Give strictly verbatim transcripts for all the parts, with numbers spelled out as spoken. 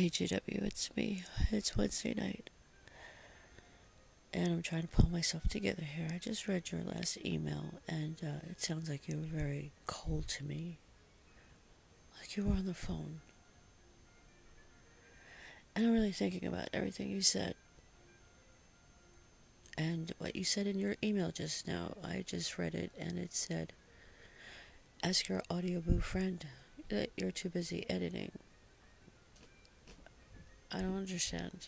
Hey G W, it's me. It's Wednesday night, and I'm trying to pull myself together here. I just read your last email, and uh, it sounds like you were very cold to me, like you were on the phone. And I'm really thinking about everything you said, and what you said in your email just now. I just read it, and it said, ask your audio boo friend that you're too busy editing. I don't understand.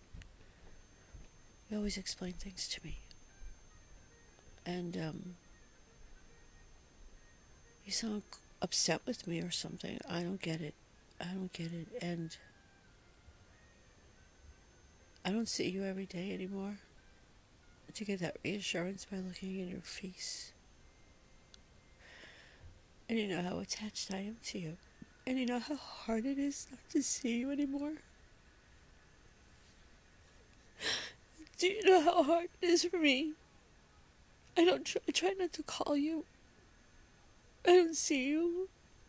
You always explain things to me. And, um, you sound upset with me or something. I don't get it. I don't get it. And I don't see you every day anymore to get that reassurance by looking in your face. And you know how attached I am to you. And you know how hard it is not to see you anymore. Do you know how hard it is for me? I don't try, I try not to call you. I don't see you.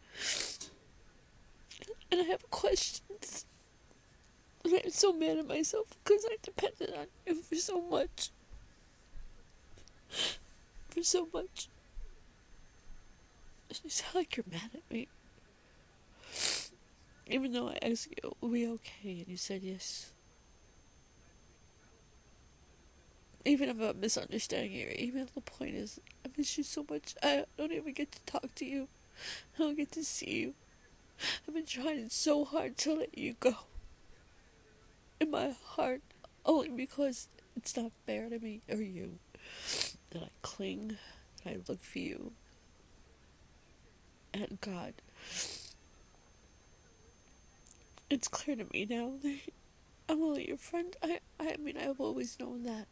And I have questions. And I'm so mad at myself because I depended on you for so much. For so much. You sound like you're mad at me. Even though I asked you, are we okay? And you said yes. Even if I'm misunderstanding your email, the point is, I miss you so much. I don't even get to talk to you. I don't get to see you. I've been trying so hard to let you go. In my heart, only because it's not fair to me or you that I cling, that I look for you. And God, it's clear to me now that I'm only your friend. I, I mean, I've always known that.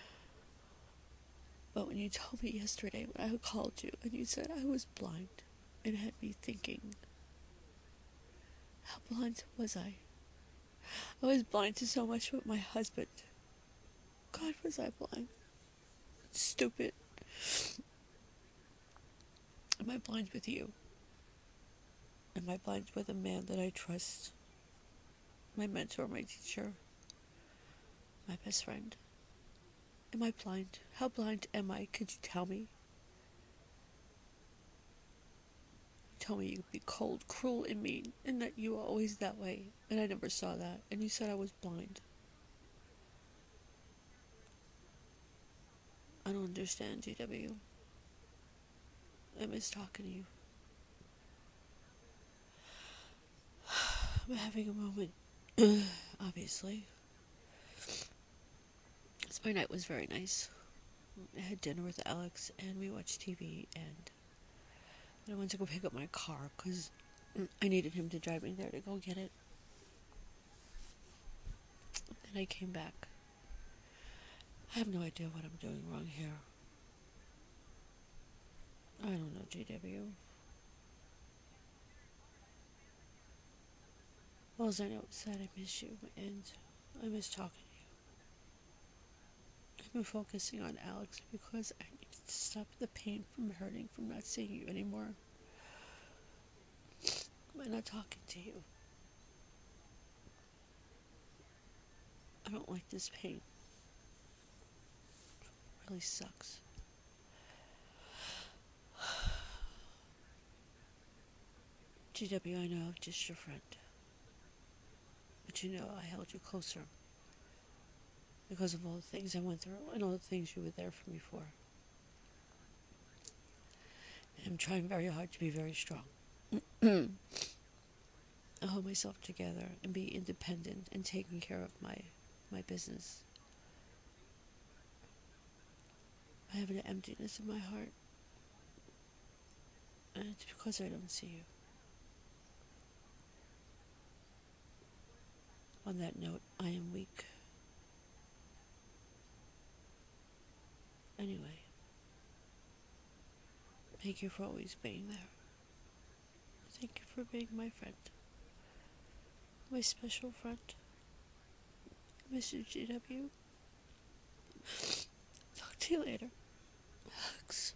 But when you told me yesterday when I called you and you said I was blind, it had me thinking, how blind was I? I was blind to so much with my husband. God, was I blind? Stupid. Am I blind with you? Am I blind with a man that I trust? My mentor, my teacher, my best friend? Am I blind? How blind am I? Could you tell me? You told me you'd be cold, cruel, and mean, and that you were always that way, and I never saw that, and you said I was blind. I don't understand, G W. I miss talking to you. I'm having a moment, obviously. So my night was very nice. I had dinner with Alex, and we watched T V, and I went to go pick up my car, because I needed him to drive me there to go get it. And I came back. I have no idea what I'm doing wrong here. I don't know, G W. All I know is that I miss you, and I miss talking to you. I've been focusing on Alex because I need to stop the pain from hurting from not seeing you anymore. By not talking to you. I don't like this pain. It really sucks. G W, I know I'm just your friend. But you know I held you closer. Because of all the things I went through and all the things you were there for me for. And I'm trying very hard to be very strong. I hold myself together and be independent and taking care of my, my business. I have an emptiness in my heart. And it's because I don't see you. On that note, I am weak. Anyway, thank you for always being there. Thank you for being my friend. My special friend. I miss you, G W. Talk to you later. Hugs.